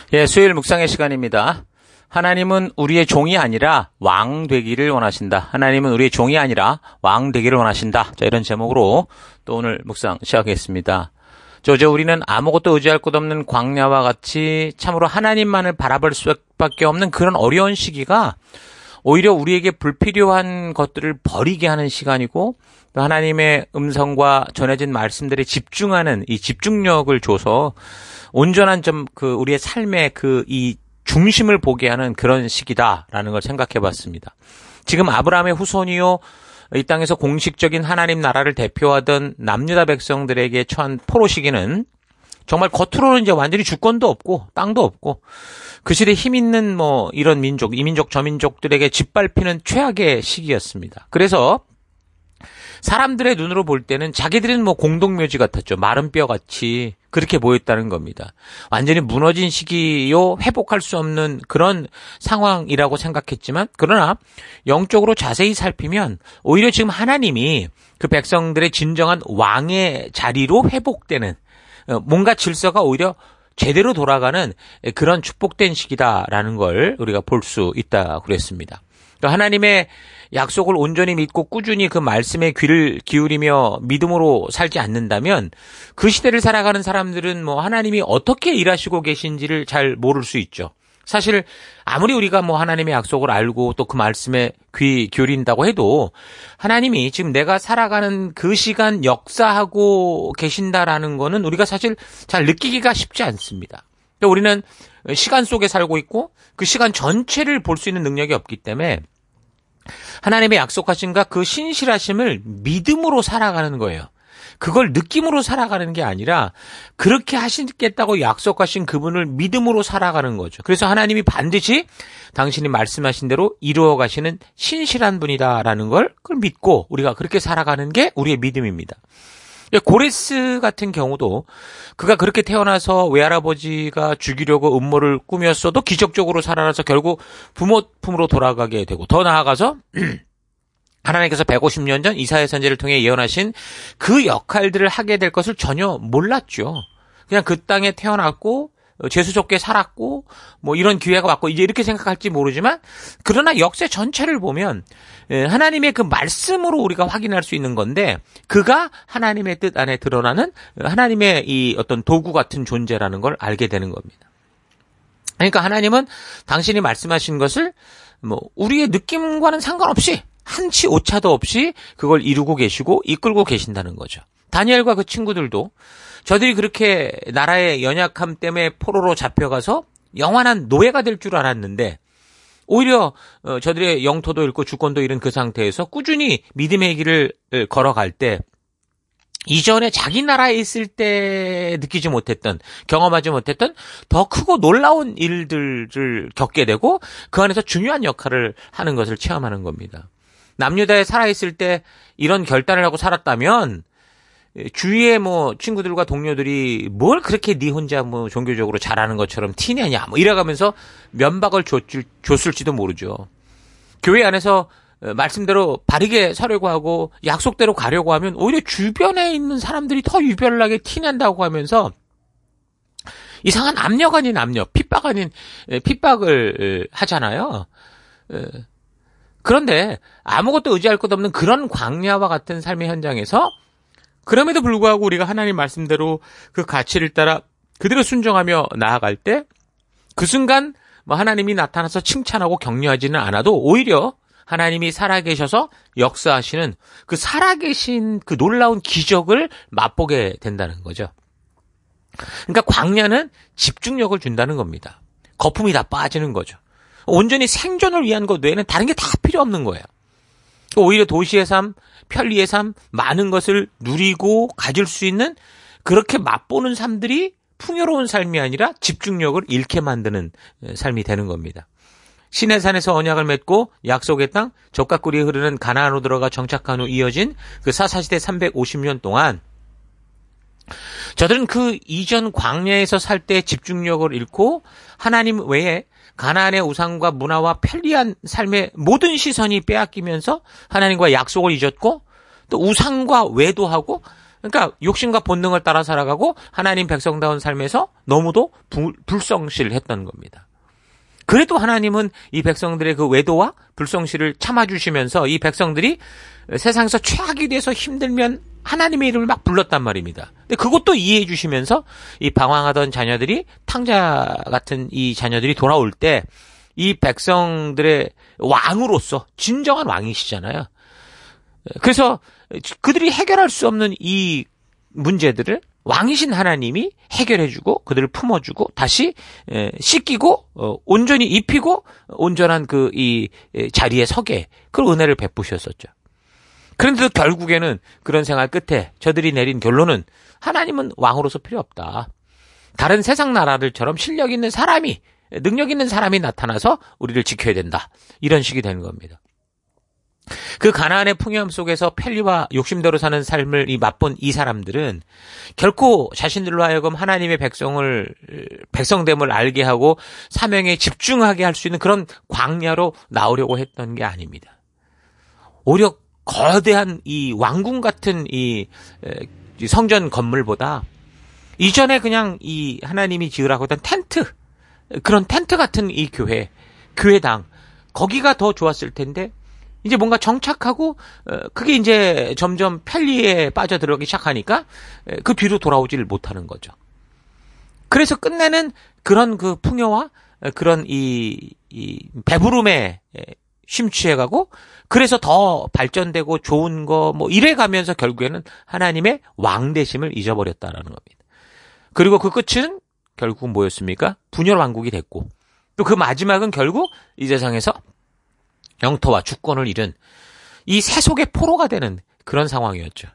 예, 수요일 묵상의 시간입니다. 하나님은 우리의 종이 아니라 왕 되기를 원하신다. 하나님은 우리의 종이 아니라 왕 되기를 원하신다. 자, 이런 제목으로 또 오늘 묵상 시작하겠습니다. 우리는 아무것도 의지할 것 없는 광야와 같이 참으로 하나님만을 바라볼 수밖에 없는 그런 어려운 시기가 오히려 우리에게 불필요한 것들을 버리게 하는 시간이고, 또 하나님의 음성과 전해진 말씀들에 집중하는 이 집중력을 줘서 온전한 우리의 삶의 이 중심을 보게 하는 그런 시기다라는 걸 생각해 봤습니다. 지금 아브라함의 후손이요, 이 땅에서 공식적인 하나님 나라를 대표하던 남유다 백성들에게 처한 포로 시기는 정말 겉으로는 이제 완전히 주권도 없고 땅도 없고 그 시대 힘 있는 이런 민족, 이민족, 저민족들에게 짓밟히는 최악의 시기였습니다. 그래서 사람들의 눈으로 볼 때는 자기들은 공동묘지 같았죠. 마른 뼈같이 그렇게 보였다는 겁니다. 완전히 무너진 시기요, 회복할 수 없는 그런 상황이라고 생각했지만, 그러나 영적으로 자세히 살피면 오히려 지금 하나님이 그 백성들의 진정한 왕의 자리로 회복되는, 뭔가 질서가 오히려 제대로 돌아가는 그런 축복된 시기다라는 걸 우리가 볼 수 있다고 그랬습니다. 하나님의 약속을 온전히 믿고 꾸준히 그 말씀에 귀를 기울이며 믿음으로 살지 않는다면 그 시대를 살아가는 사람들은 하나님이 어떻게 일하시고 계신지를 잘 모를 수 있죠. 사실 아무리 우리가 하나님의 약속을 알고 또 그 말씀에 귀 기울인다고 해도 하나님이 지금 내가 살아가는 그 시간 역사하고 계신다라는 거는 우리가 사실 잘 느끼기가 쉽지 않습니다. 우리는 시간 속에 살고 있고 그 시간 전체를 볼 수 있는 능력이 없기 때문에 하나님의 약속하신가 그 신실하심을 믿음으로 살아가는 거예요. 그걸 느낌으로 살아가는 게 아니라 그렇게 하시겠다고 약속하신 그분을 믿음으로 살아가는 거죠. 그래서 하나님이 반드시 당신이 말씀하신 대로 이루어 가시는 신실한 분이다라는 걸 그걸 믿고 우리가 그렇게 살아가는 게 우리의 믿음입니다. 고레스 같은 경우도 그가 그렇게 태어나서 외할아버지가 죽이려고 음모를 꾸몄어도 기적적으로 살아나서 결국 부모 품으로 돌아가게 되고, 더 나아가서 하나님께서 150년 전 이사야 선지를 통해 예언하신 그 역할들을 하게 될 것을 전혀 몰랐죠. 그냥 그 땅에 태어났고 재수족게 살았고 이런 기회가 왔고 이제 이렇게 생각할지 모르지만, 그러나 역사 전체를 보면 하나님의 그 말씀으로 우리가 확인할 수 있는 건데, 그가 하나님의 뜻 안에 드러나는 하나님의 이 어떤 도구 같은 존재라는 걸 알게 되는 겁니다. 그러니까 하나님은 당신이 말씀하신 것을 우리의 느낌과는 상관없이 한치 오차도 없이 그걸 이루고 계시고 이끌고 계신다는 거죠. 다니엘과 그 친구들도 저들이 그렇게 나라의 연약함 때문에 포로로 잡혀가서 영원한 노예가 될 줄 알았는데, 오히려 저들의 영토도 잃고 주권도 잃은 그 상태에서 꾸준히 믿음의 길을 걸어갈 때 이전에 자기 나라에 있을 때 느끼지 못했던, 경험하지 못했던 더 크고 놀라운 일들을 겪게 되고 그 안에서 중요한 역할을 하는 것을 체험하는 겁니다. 남유다에 살아있을 때 이런 결단을 하고 살았다면 주위의 친구들과 동료들이 뭘 그렇게 네 혼자 종교적으로 잘하는 것처럼 티내냐 이래가면서 면박을 줬을지도 모르죠. 교회 안에서 말씀대로 바르게 서려고 하고 약속대로 가려고 하면 오히려 주변에 있는 사람들이 더 유별나게 티낸다고 하면서 이상한 압력 아닌 압력, 핍박 아닌 핍박을 하잖아요. 그런데 아무것도 의지할 것 없는 그런 광야와 같은 삶의 현장에서 그럼에도 불구하고 우리가 하나님 말씀대로 그 가치를 따라 그대로 순종하며 나아갈 때 그 순간 하나님이 나타나서 칭찬하고 격려하지는 않아도 오히려 하나님이 살아계셔서 역사하시는 그 살아계신 그 놀라운 기적을 맛보게 된다는 거죠. 그러니까 광야는 집중력을 준다는 겁니다. 거품이 다 빠지는 거죠. 온전히 생존을 위한 것 외에는 다른 게 다 필요 없는 거예요. 오히려 도시의 삶, 편리의 삶, 많은 것을 누리고 가질 수 있는 그렇게 맛보는 삶들이 풍요로운 삶이 아니라 집중력을 잃게 만드는 삶이 되는 겁니다. 시내산에서 언약을 맺고 약속의 땅, 젖과 꿀이 흐르는 가나안으로 들어가 정착한 후 이어진 그 사사시대 350년 동안 저들은 그 이전 광야에서 살 때 집중력을 잃고 하나님 외에 가나안의 우상과 문화와 편리한 삶의 모든 시선이 빼앗기면서 하나님과 약속을 잊었고 또 우상과 외도하고 그러니까 욕심과 본능을 따라 살아가고 하나님 백성다운 삶에서 너무도 불성실했던 겁니다. 그래도 하나님은 이 백성들의 그 외도와 불성실을 참아주시면서 이 백성들이 세상에서 최악이 돼서 힘들면 하나님의 이름을 막 불렀단 말입니다. 근데 그것도 이해해 주시면서 이 방황하던 자녀들이 탕자 같은 이 자녀들이 돌아올 때 이 백성들의 왕으로서 진정한 왕이시잖아요. 그래서 그들이 해결할 수 없는 이 문제들을 왕이신 하나님이 해결해주고 그들을 품어주고 다시 씻기고 온전히 입히고 온전한 그 이 자리에 서게 그 은혜를 베푸셨었죠. 그런데도 결국에는 그런 생활 끝에 저들이 내린 결론은 하나님은 왕으로서 필요 없다. 다른 세상 나라들처럼 실력 있는 사람이 능력 있는 사람이 나타나서 우리를 지켜야 된다. 이런 식이 되는 겁니다. 그 가나안의 풍요함 속에서 편리와 욕심대로 사는 삶을 맛본 이 사람들은 결코 자신들로 하여금 하나님의 백성됨을 알게 하고 사명에 집중하게 할 수 있는 그런 광야로 나오려고 했던 게 아닙니다. 오히려 거대한 이 왕궁 같은 이 성전 건물보다 이전에 그냥 이 하나님이 지으라고 했던 그런 텐트 같은 이 교회당 거기가 더 좋았을 텐데 이제 뭔가 정착하고 그게 이제 점점 편리에 빠져들어가기 시작하니까 그 뒤로 돌아오지를 못하는 거죠. 그래서 끝내는 그런 그 풍요와 그런 이 배부름에 심취해가고 그래서 더 발전되고 좋은 거 뭐 이래가면서 결국에는 하나님의 왕되심을 잊어버렸다라는 겁니다. 그리고 그 끝은 결국은 뭐였습니까? 분열 왕국이 됐고 또 그 마지막은 결국 이 세상에서 영토와 주권을 잃은 이 세속의 포로가 되는 그런 상황이었죠.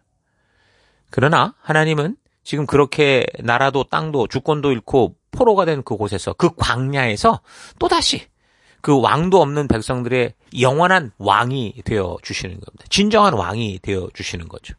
그러나 하나님은 지금 그렇게 나라도 땅도 주권도 잃고 포로가 된 그곳에서 그 광야에서 또다시 그 왕도 없는 백성들의 영원한 왕이 되어 주시는 겁니다. 진정한 왕이 되어 주시는 거죠.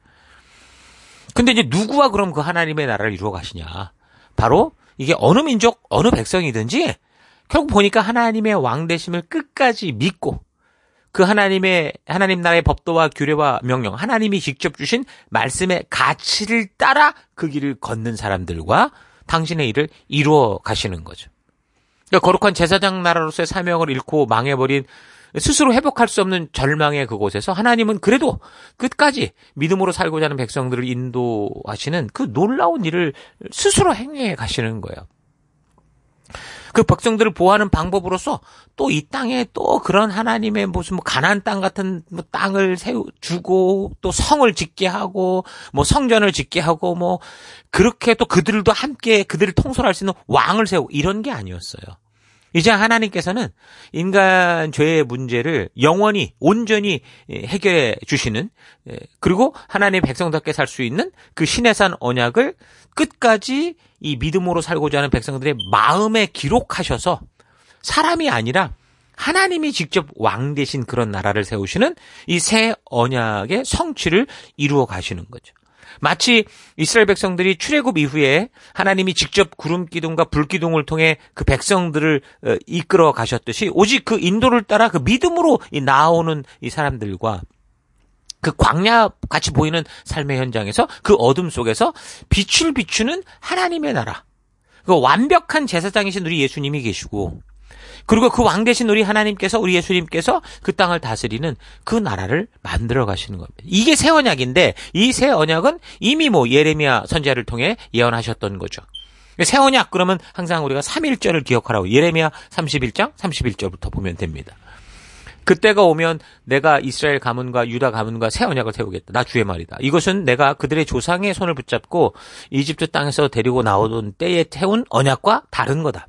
근데 이제 누구와 그럼 그 하나님의 나라를 이루어 가시냐? 바로 이게 어느 민족, 어느 백성이든지 결국 보니까 하나님의 왕 되심을 끝까지 믿고 그 하나님 나라의 법도와 규례와 명령, 하나님이 직접 주신 말씀의 가치를 따라 그 길을 걷는 사람들과 당신의 일을 이루어 가시는 거죠. 그러니까 거룩한 제사장 나라로서의 사명을 잃고 망해버린 스스로 회복할 수 없는 절망의 그곳에서 하나님은 그래도 끝까지 믿음으로 살고자 하는 백성들을 인도하시는 그 놀라운 일을 스스로 행해 가시는 거예요. 그 백성들을 보호하는 방법으로서 또 이 땅에 또 그런 하나님의 무슨 가나안 땅 같은 땅을 주고 또 성을 짓게 하고 뭐 성전을 짓게 하고 뭐 그렇게 또 그들도 함께 그들을 통솔할 수 있는 왕을 세우고 이런 게 아니었어요. 이제 하나님께서는 인간 죄의 문제를 영원히 온전히 해결해 주시는 그리고 하나님의 백성답게 살 수 있는 그 신의 산 언약을 끝까지 이 믿음으로 살고자 하는 백성들의 마음에 기록하셔서 사람이 아니라 하나님이 직접 왕 되신 그런 나라를 세우시는 이 새 언약의 성취를 이루어 가시는 거죠. 마치 이스라엘 백성들이 출애굽 이후에 하나님이 직접 구름 기둥과 불 기둥을 통해 그 백성들을 이끌어 가셨듯이 오직 그 인도를 따라 그 믿음으로 나아오는 이 사람들과 그 광야 같이 보이는 삶의 현장에서 그 어둠 속에서 빛을 비추는 하나님의 나라, 그 완벽한 제사장이신 우리 예수님이 계시고 그리고 그 왕 되신 우리 하나님께서 우리 예수님께서 그 땅을 다스리는 그 나라를 만들어 가시는 겁니다. 이게 새 언약인데 이 새 언약은 이미 예레미야 선지자를 통해 예언하셨던 거죠. 새 언약 그러면 항상 우리가 3.1절을 기억하라고 예레미야 31장 31절부터 보면 됩니다. 그때가 오면 내가 이스라엘 가문과 유다 가문과 새 언약을 세우겠다. 나 주의 말이다. 이것은 내가 그들의 조상의 손을 붙잡고 이집트 땅에서 데리고 나오던 때에 세운 언약과 다른 거다.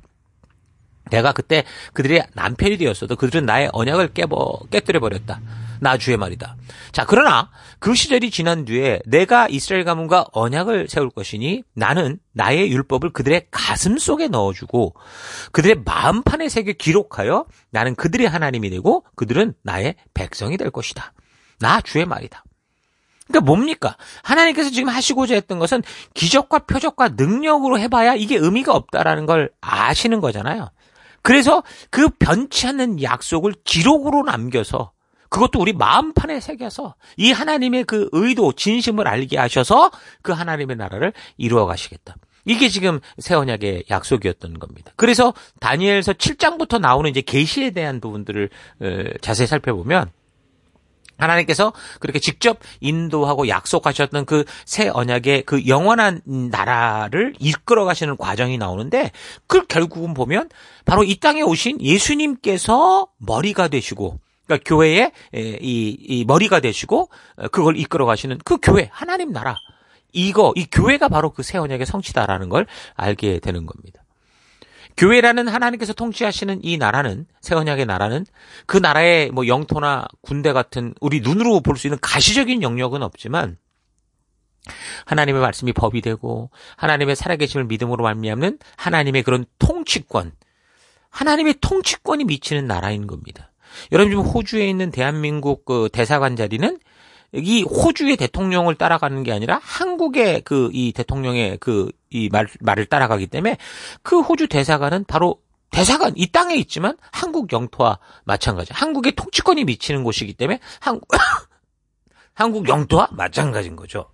내가 그때 그들의 남편이 되었어도 그들은 나의 언약을 깨뜨려버렸다. 나 주의 말이다. 자, 그러나 그 시절이 지난 뒤에 내가 이스라엘 가문과 언약을 세울 것이니 나는 나의 율법을 그들의 가슴 속에 넣어주고 그들의 마음판에 새겨 기록하여 나는 그들의 하나님이 되고 그들은 나의 백성이 될 것이다. 나 주의 말이다. 그러니까 뭡니까? 하나님께서 지금 하시고자 했던 것은 기적과 표적과 능력으로 해봐야 이게 의미가 없다라는 걸 아시는 거잖아요. 그래서 그 변치 않는 약속을 기록으로 남겨서 그것도 우리 마음판에 새겨서 이 하나님의 그 의도, 진심을 알게 하셔서 그 하나님의 나라를 이루어 가시겠다. 이게 지금 새 언약의 약속이었던 겁니다. 그래서 다니엘서 7장부터 나오는 이제 계시에 대한 부분들을 자세히 살펴보면 하나님께서 그렇게 직접 인도하고 약속하셨던 그 새 언약의 그 영원한 나라를 이끌어 가시는 과정이 나오는데 그걸 결국은 보면 바로 이 땅에 오신 예수님께서 머리가 되시고 그러니까 교회의 이 머리가 되시고 그걸 이끌어 가시는 그 교회, 하나님 나라. 이 교회가 바로 그 새 언약의 성취다라는 걸 알게 되는 겁니다. 교회라는 하나님께서 통치하시는 이 나라는, 새 언약의 나라는 그 나라의 뭐 영토나 군대 같은 우리 눈으로 볼 수 있는 가시적인 영역은 없지만 하나님의 말씀이 법이 되고 하나님의 살아계심을 믿음으로 말미암는 하나님의 그런 통치권, 하나님의 통치권이 미치는 나라인 겁니다. 여러분 지금 호주에 있는 대한민국 그 대사관 자리는 이 호주의 대통령을 따라가는 게 아니라 한국의 이 대통령의 이 말을 따라가기 때문에 그 호주 대사관은 바로 대사관, 이 땅에 있지만 한국 영토와 마찬가지. 한국의 통치권이 미치는 곳이기 때문에 한국 영토와 마찬가지인 거죠.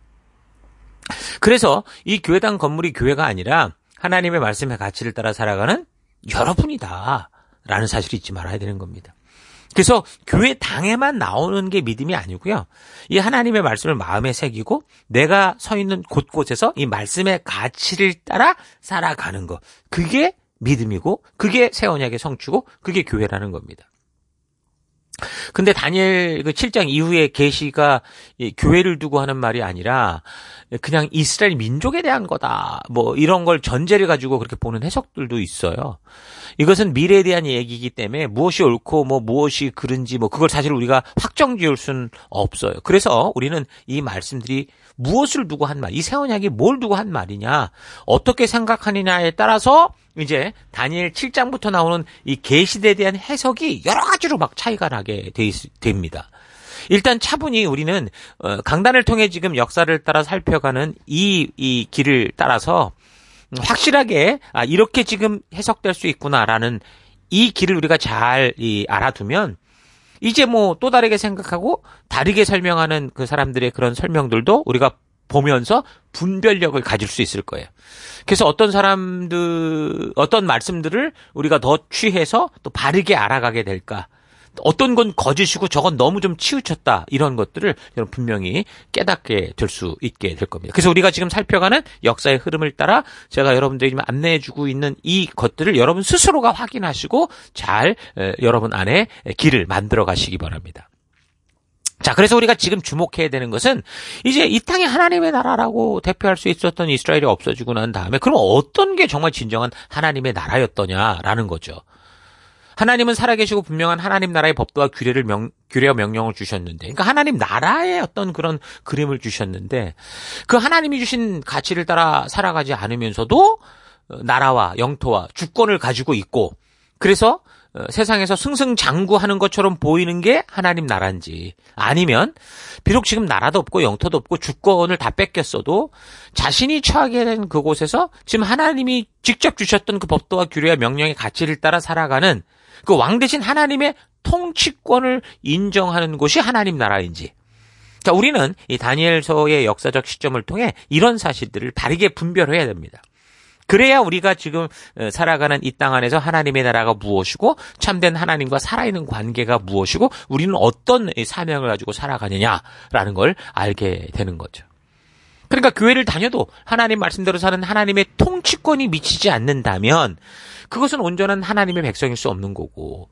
그래서 이 교회당 건물이 교회가 아니라 하나님의 말씀의 가치를 따라 살아가는 여러분이다라는 사실을 잊지 말아야 되는 겁니다. 그래서 교회당에만 나오는 게 믿음이 아니고요. 이 하나님의 말씀을 마음에 새기고 내가 서 있는 곳곳에서 이 말씀의 가치를 따라 살아가는 것. 그게 믿음이고 그게 새 언약의 성취고 그게 교회라는 겁니다. 근데 다니엘 그 7장 이후에 계시가 교회를 두고 하는 말이 아니라 그냥 이스라엘 민족에 대한 거다. 뭐 이런 걸 전제를 가지고 그렇게 보는 해석들도 있어요. 이것은 미래에 대한 얘기이기 때문에 무엇이 옳고 뭐 무엇이 그른지 뭐 그걸 사실 우리가 확정 지을 수는 없어요. 그래서 우리는 이 말씀들이 무엇을 두고 한 말, 이 새 언약이 뭘 두고 한 말이냐, 어떻게 생각하느냐에 따라서 이제 다니엘 7장부터 나오는 이 계시에 대한 해석이 여러 가지로 막 차이가 나게 됩니다. 일단 차분히 우리는 강단을 통해 지금 역사를 따라 살펴가는 이 길을 따라서 확실하게 이렇게 지금 해석될 수 있구나라는 이 길을 우리가 잘 알아두면 이제 뭐 또 다르게 생각하고 다르게 설명하는 그 사람들의 그런 설명들도 우리가 보면서 분별력을 가질 수 있을 거예요. 그래서 어떤 말씀들을 우리가 더 취해서 또 바르게 알아가게 될까? 어떤 건 거짓이고 저건 너무 좀 치우쳤다. 이런 것들을 여러분 분명히 깨닫게 될 수 있게 될 겁니다. 그래서 우리가 지금 살펴가는 역사의 흐름을 따라 제가 여러분들에게 안내해주고 있는 이 것들을 여러분 스스로가 확인하시고 잘 여러분 안에 길을 만들어 가시기 바랍니다. 자, 그래서 우리가 지금 주목해야 되는 것은 이제 이 땅이 하나님의 나라라고 대표할 수 있었던 이스라엘이 없어지고 난 다음에 그럼 어떤 게 정말 진정한 하나님의 나라였더냐라는 거죠. 하나님은 살아계시고 분명한 하나님 나라의 법도와 규례와 명령을 주셨는데, 그러니까 하나님 나라의 어떤 그런 그림을 주셨는데 그 하나님이 주신 가치를 따라 살아가지 않으면서도 나라와 영토와 주권을 가지고 있고 그래서 세상에서 승승장구하는 것처럼 보이는 게 하나님 나라인지 아니면 비록 지금 나라도 없고 영토도 없고 주권을 다 뺏겼어도 자신이 처하게 된 그곳에서 지금 하나님이 직접 주셨던 그 법도와 규례와 명령의 가치를 따라 살아가는 그 왕 대신 하나님의 통치권을 인정하는 곳이 하나님 나라인지. 자, 우리는 이 다니엘서의 역사적 시점을 통해 이런 사실들을 바르게 분별해야 됩니다. 그래야 우리가 지금 살아가는 이 땅 안에서 하나님의 나라가 무엇이고 참된 하나님과 살아있는 관계가 무엇이고 우리는 어떤 사명을 가지고 살아가느냐라는 걸 알게 되는 거죠. 그러니까 교회를 다녀도 하나님 말씀대로 사는 하나님의 통치권이 미치지 않는다면 그것은 온전한 하나님의 백성일 수 없는 거고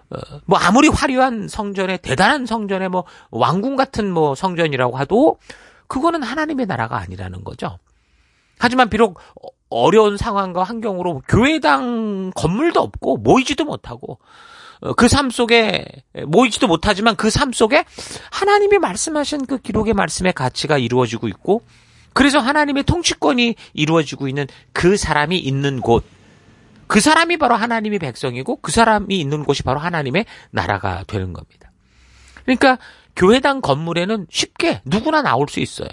뭐 아무리 화려한 성전에 대단한 성전에 뭐 왕궁 같은 뭐 성전이라고 해도 그거는 하나님의 나라가 아니라는 거죠. 하지만 비록 어려운 상황과 환경으로 교회당 건물도 없고 모이지도 못하고 그 삶 속에 모이지도 못하지만 그 삶 속에 하나님이 말씀하신 그 기록의 말씀의 가치가 이루어지고 있고 그래서 하나님의 통치권이 이루어지고 있는 그 사람이 있는 곳, 그 사람이 바로 하나님의 백성이고 그 사람이 있는 곳이 바로 하나님의 나라가 되는 겁니다. 그러니까 교회당 건물에는 쉽게 누구나 나올 수 있어요.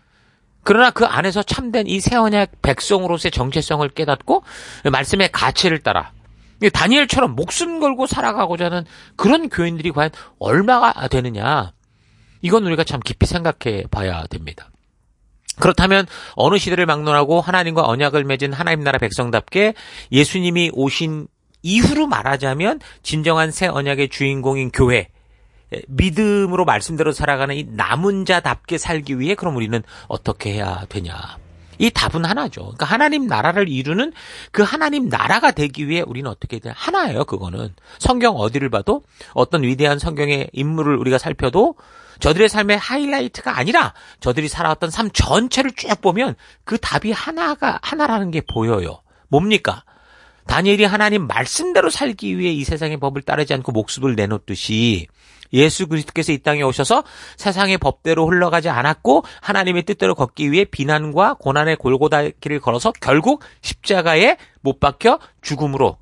그러나 그 안에서 참된 이 새 언약 백성으로서의 정체성을 깨닫고 말씀의 가치를 따라 다니엘처럼 목숨 걸고 살아가고자 하는 그런 교인들이 과연 얼마가 되느냐. 이건 우리가 참 깊이 생각해 봐야 됩니다. 그렇다면 어느 시대를 막론하고 하나님과 언약을 맺은 하나님 나라 백성답게 예수님이 오신 이후로 말하자면 진정한 새 언약의 주인공인 교회, 믿음으로 말씀대로 살아가는 이 남은 자답게 살기 위해 그럼 우리는 어떻게 해야 되냐. 이 답은 하나죠. 그러니까 하나님 나라를 이루는 그 하나님 나라가 되기 위해 우리는 어떻게 해야 되냐. 하나예요. 그거는. 성경 어디를 봐도 어떤 위대한 성경의 인물을 우리가 살펴도 저들의 삶의 하이라이트가 아니라 저들이 살아왔던 삶 전체를 쭉 보면 그 답이 하나라는 게 보여요. 뭡니까? 다니엘이 하나님 말씀대로 살기 위해 이 세상의 법을 따르지 않고 목숨을 내놓듯이 예수 그리스도께서 이 땅에 오셔서 세상의 법대로 흘러가지 않았고 하나님의 뜻대로 걷기 위해 비난과 고난의 골고다 길을 걸어서 결국 십자가에 못 박혀 죽음으로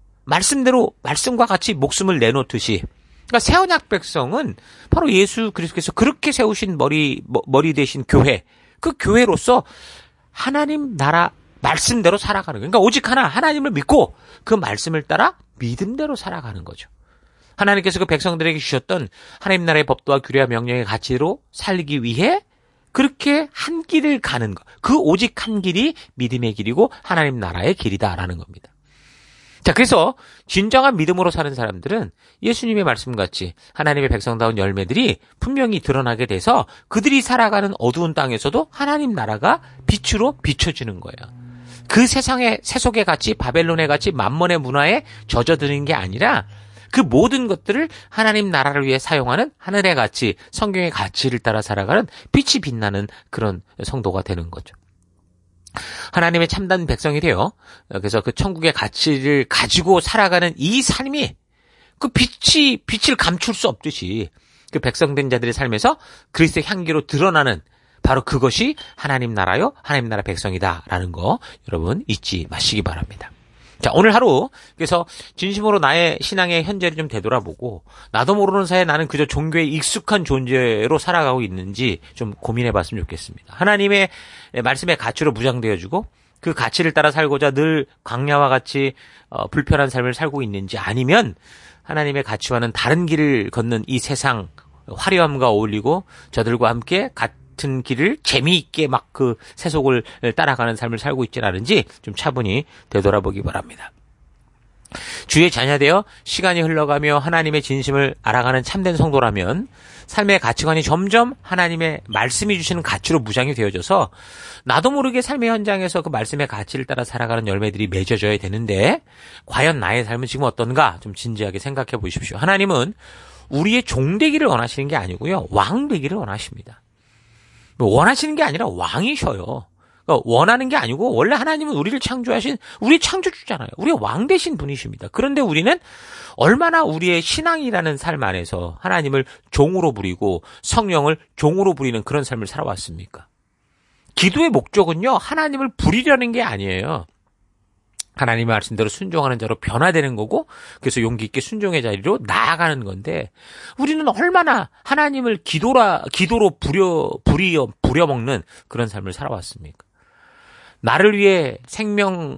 말씀과 같이 목숨을 내놓듯이, 그러니까 새 언약 백성은 바로 예수 그리스도께서 그렇게 세우신 머리 대신 교회, 그 교회로서 하나님 나라 말씀대로 살아가는 거예요. 그러니까 오직 하나, 하나님을 믿고 그 말씀을 따라 믿음대로 살아가는 거죠. 하나님께서 그 백성들에게 주셨던 하나님 나라의 법도와 규례와 명령의 가치로 살기 위해 그렇게 한 길을 가는 것. 그 오직 한 길이 믿음의 길이고 하나님 나라의 길이다라는 겁니다. 자, 그래서 진정한 믿음으로 사는 사람들은 예수님의 말씀같이 하나님의 백성다운 열매들이 분명히 드러나게 돼서 그들이 살아가는 어두운 땅에서도 하나님 나라가 빛으로 비춰지는 거예요. 그 세상의 세속의 가치, 바벨론의 가치, 만몬의 문화에 젖어드는 게 아니라 그 모든 것들을 하나님 나라를 위해 사용하는 하늘의 가치, 성경의 가치를 따라 살아가는 빛이 빛나는 그런 성도가 되는 거죠. 하나님의 참된 백성이 돼요. 그래서 그 천국의 가치를 가지고 살아가는 이 삶이 그 빛을 감출 수 없듯이 그 백성된 자들의 삶에서 그리스도의 향기로 드러나는 바로 그것이 하나님 나라요, 하나님 나라 백성이다라는 거 여러분 잊지 마시기 바랍니다. 자, 오늘 하루 그래서 진심으로 나의 신앙의 현재를 좀 되돌아보고 나도 모르는 사이에 나는 그저 종교에 익숙한 존재로 살아가고 있는지 좀 고민해 봤으면 좋겠습니다. 하나님의 말씀의 가치로 무장되어주고 그 가치를 따라 살고자 늘 광야와 같이 불편한 삶을 살고 있는지, 아니면 하나님의 가치와는 다른 길을 걷는 이 세상 화려함과 어울리고 저들과 함께 같은 길을 재미있게 막 그 세속을 따라가는 삶을 살고 있지는 않은지 좀 차분히 되돌아보기 바랍니다. 주의 자녀되어 시간이 흘러가며 하나님의 진심을 알아가는 참된 성도라면 삶의 가치관이 점점 하나님의 말씀이 주시는 가치로 무장이 되어져서 나도 모르게 삶의 현장에서 그 말씀의 가치를 따라 살아가는 열매들이 맺어져야 되는데, 과연 나의 삶은 지금 어떤가 좀 진지하게 생각해 보십시오. 하나님은 우리의 종 되기를 원하시는 게 아니고요, 왕 되기를 원하십니다. 원하시는 게 아니라 왕이셔요. 그러니까 원하는 게 아니고, 원래 하나님은 우리를 창조하신 우리 창조주잖아요. 우리의 왕 되신 분이십니다. 그런데 우리는 얼마나 우리의 신앙이라는 삶 안에서 하나님을 종으로 부리고 성령을 종으로 부리는 그런 삶을 살아왔습니까? 기도의 목적은요, 하나님을 부리려는 게 아니에요. 하나님의 말씀대로 순종하는 자로 변화되는 거고, 그래서 용기 있게 순종의 자리로 나아가는 건데, 우리는 얼마나 하나님을 기도로 부려먹는 그런 삶을 살아왔습니까? 나를 위해 생명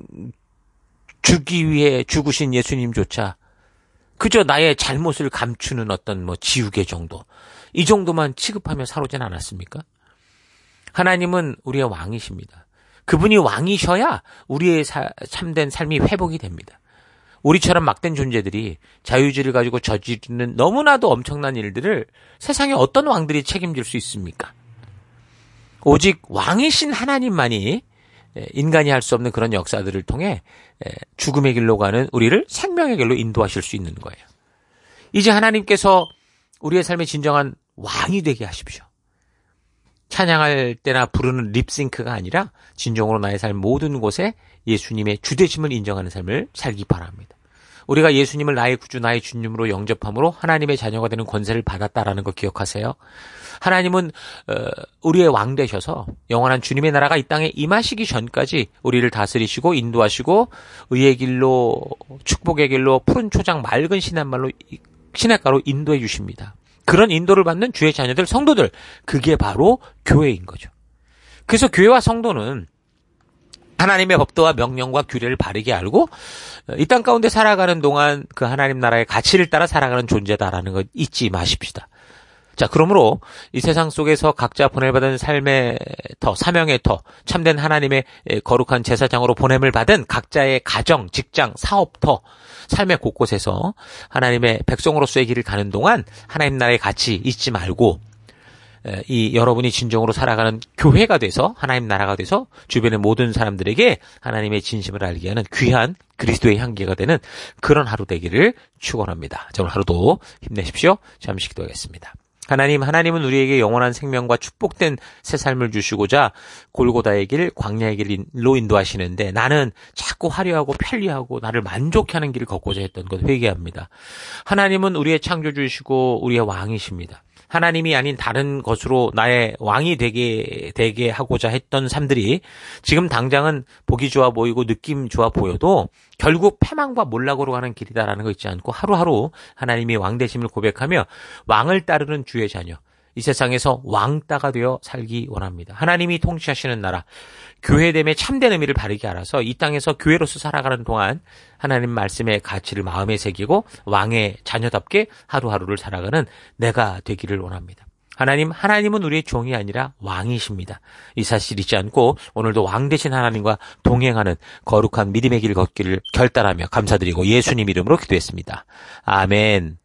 주기 위해 죽으신 예수님조차 그저 나의 잘못을 감추는 어떤 지우개 정도, 이 정도만 취급하며 살아오진 않았습니까? 하나님은 우리의 왕이십니다. 그분이 왕이셔야 우리의 참된 삶이 회복이 됩니다. 우리처럼 막된 존재들이 자유의지를 가지고 저지르는 너무나도 엄청난 일들을 세상에 어떤 왕들이 책임질 수 있습니까? 오직 왕이신 하나님만이 인간이 할 수 없는 그런 역사들을 통해 죽음의 길로 가는 우리를 생명의 길로 인도하실 수 있는 거예요. 이제 하나님께서 우리의 삶의 진정한 왕이 되게 하십시오. 찬양할 때나 부르는 립싱크가 아니라 진정으로 나의 삶 모든 곳에 예수님의 주되심을 인정하는 삶을 살기 바랍니다. 우리가 예수님을 나의 구주, 나의 주님으로 영접함으로 하나님의 자녀가 되는 권세를 받았다라는 거 기억하세요. 하나님은 우리의 왕 되셔서 영원한 주님의 나라가 이 땅에 임하시기 전까지 우리를 다스리시고 인도하시고 의의 길로, 축복의 길로, 푸른 초장 맑은 시냇가로 인도해 주십니다. 그런 인도를 받는 주의 자녀들, 성도들, 그게 바로 교회인 거죠. 그래서 교회와 성도는 하나님의 법도와 명령과 규례를 바르게 알고 이 땅 가운데 살아가는 동안 그 하나님 나라의 가치를 따라 살아가는 존재다라는 것 잊지 마십시다. 자, 그러므로 이 세상 속에서 각자 보내받은 삶의 터, 사명의 터, 참된 하나님의 거룩한 제사장으로 보냄을 받은 각자의 가정, 직장, 사업터, 삶의 곳곳에서 하나님의 백성으로서의 길을 가는 동안 하나님 나라의 가치 잊지 말고 이 여러분이 진정으로 살아가는 교회가 돼서 하나님 나라가 돼서 주변의 모든 사람들에게 하나님의 진심을 알게 하는 귀한 그리스도의 향기가 되는 그런 하루 되기를 축원합니다. 자, 오늘 하루도 힘내십시오. 잠시 기도하겠습니다. 하나님은 우리에게 영원한 생명과 축복된 새 삶을 주시고자 골고다의 길, 광야의 길로 인도하시는데 나는 자꾸 화려하고 편리하고 나를 만족해 하는 길을 걷고자 했던 것 회개합니다. 하나님은 우리의 창조주이시고 우리의 왕이십니다. 하나님이 아닌 다른 것으로 나의 왕이 되게 하고자 했던 삶들이 지금 당장은 보기 좋아 보이고 느낌 좋아 보여도 결국 패망과 몰락으로 가는 길이다라는 거 잊지 않고 하루하루 하나님이 왕 되심을 고백하며 왕을 따르는 주의 자녀, 이 세상에서 왕따가 되어 살기 원합니다. 하나님이 통치하시는 나라, 교회됨의 참된 의미를 바르게 알아서 이 땅에서 교회로서 살아가는 동안 하나님 말씀의 가치를 마음에 새기고 왕의 자녀답게 하루하루를 살아가는 내가 되기를 원합니다. 하나님은 우리의 종이 아니라 왕이십니다. 이 사실 잊지 않고 오늘도 왕 되신 하나님과 동행하는 거룩한 믿음의 길 걷기를 결단하며 감사드리고 예수님 이름으로 기도했습니다. 아멘.